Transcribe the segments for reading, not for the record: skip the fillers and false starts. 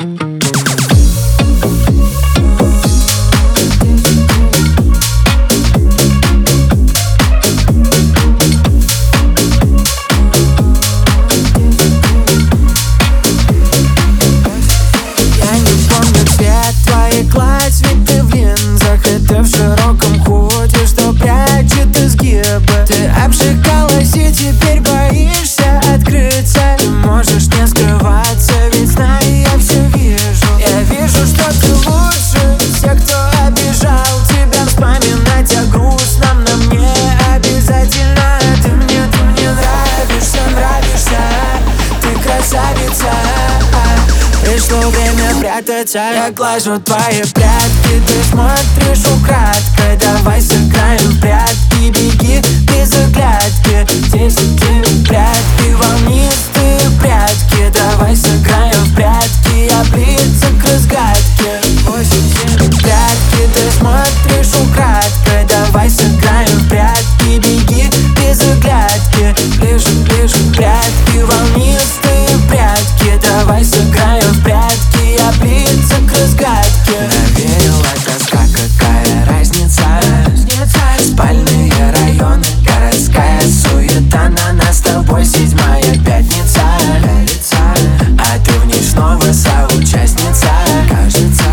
Гладь, ведь ты в линзах, и ты в широком худе, что прячет изгибы. Ты обжигалась и теперь боишься открыться. Ты можешь не скрываться, ведь знай, я все вижу. Я вижу, что ты лучше всех, кто обижал тебя. Вспоминать о грустном на мне обязательно. Ты мне нравишься, ты красавица. Пришло время прятаться, я глажу твои прятки. Ты смотришь украдкой, давай сыграем в прятки. Беги без оглядки, 10 прятки, волнистые прятки. Давай сыграем в прятки, я ближе к разгадке. 8 прятки, ты смотришь украдкой, давай сыграем в прятки. Беги без оглядки, ближе к прятки, волнистые прятки. Давай сыграем в прятки, я ближе к разгадке. Навеяла тоска, какая разница? Спальные районы, городская суета. На нас с тобой 7-я пятница. А ты в ней снова соучастница, кажется.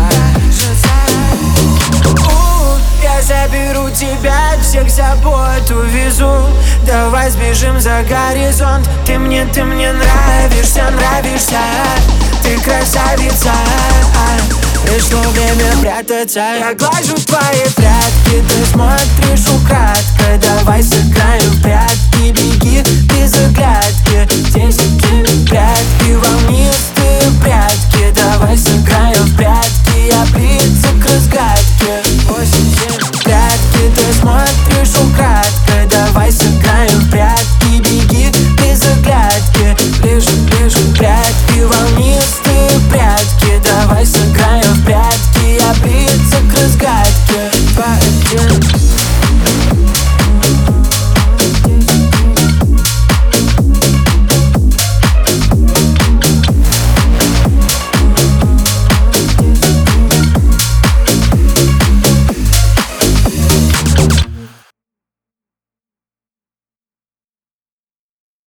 Я заберу тебя, всех забот увезу. Давай сбежим за горизонт. Ты мне нравишься. Ты красавица. Пришло время прятаться, я глажу твои прятки. Ты смотришь украдкой, давай сыграем в прятки. Беги без оглядки, 10 прятки, волнистые прятки. Давай сыграем в прятки, я ближе к разгадке. 8 прятки, ты смотришь украдкой, давай сыграем в прятки. Беги без оглядки, ближе к прятки, волнистые прятки. Давай сыграем в прятки, я ближе к разгадке. 2, 1.